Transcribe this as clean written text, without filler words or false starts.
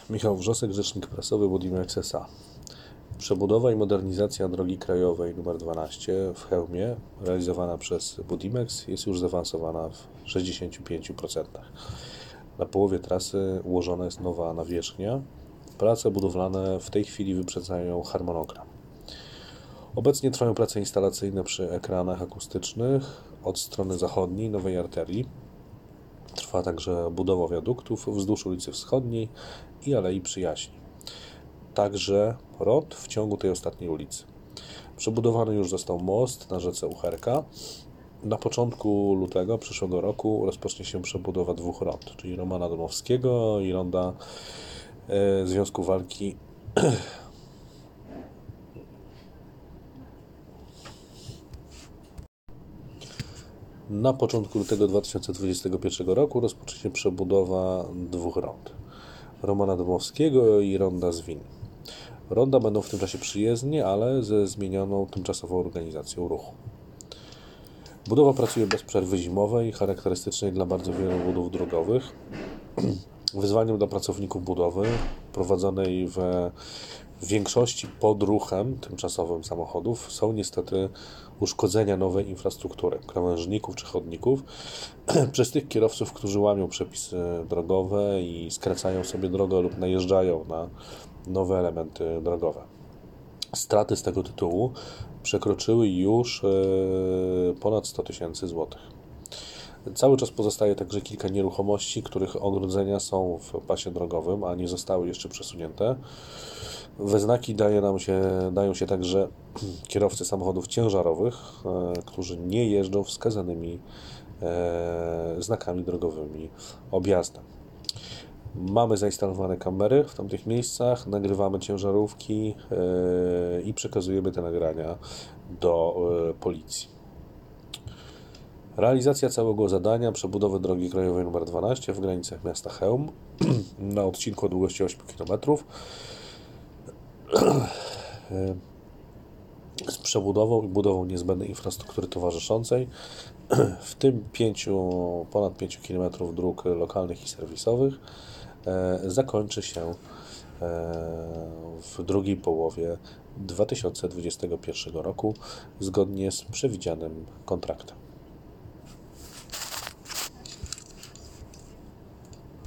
Michał Wrzosek, rzecznik prasowy Budimex S.A. Przebudowa i modernizacja drogi krajowej nr 12 w Chełmie, realizowana przez Budimex, jest już zaawansowana w 65%. Na połowie trasy ułożona jest nowa nawierzchnia. Prace budowlane w tej chwili wyprzedzają harmonogram. Obecnie trwają prace instalacyjne przy ekranach akustycznych od strony zachodniej nowej arterii. Trwa także budowa wiaduktów wzdłuż ulicy Wschodniej i Alei Przyjaźni. Także rond w ciągu tej ostatniej ulicy. Przebudowany już został most na rzece Uherka. Na początku lutego przyszłego roku rozpocznie się przebudowa dwóch rond, czyli Romana Dmowskiego i ronda Związku Walki Na początku lutego 2021 roku rozpocznie się przebudowa dwóch rond. Romana Dmowskiego i ronda Zwin. Ronda będą w tym czasie przyjezdnie, ale ze zmienioną tymczasową organizacją ruchu. Budowa pracuje bez przerwy zimowej, charakterystycznej dla bardzo wielu budów drogowych. Wyzwaniem dla pracowników budowy, prowadzonej w większości pod ruchem tymczasowym samochodów, są niestety uszkodzenia nowej infrastruktury, krawężników czy chodników przez tych kierowców, którzy łamią przepisy drogowe i skracają sobie drogę lub najeżdżają na nowe elementy drogowe. Straty z tego tytułu przekroczyły już ponad 100 000 złotych. Cały czas pozostaje także kilka nieruchomości, których ogrodzenia są w pasie drogowym, a nie zostały jeszcze przesunięte. We znaki dają się także kierowcy samochodów ciężarowych, którzy nie jeżdżą wskazanymi znakami drogowymi objazdem. Mamy zainstalowane kamery w tamtych miejscach, nagrywamy ciężarówki i przekazujemy te nagrania do policji. Realizacja całego zadania przebudowy drogi krajowej nr 12 w granicach miasta Chełm na odcinku o długości 8 km z przebudową i budową niezbędnej infrastruktury towarzyszącej, w tym ponad 5 km dróg lokalnych i serwisowych, zakończy się w drugiej połowie 2021 roku zgodnie z przewidzianym kontraktem.